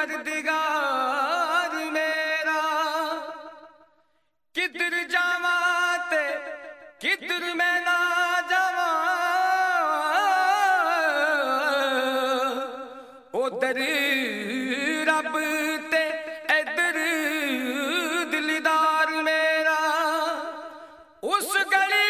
परवरदिगार मेरा। किधर जावा ते किधर मैं ना जावा, उधर रब ते इधर दिलदार मेरा। उस गली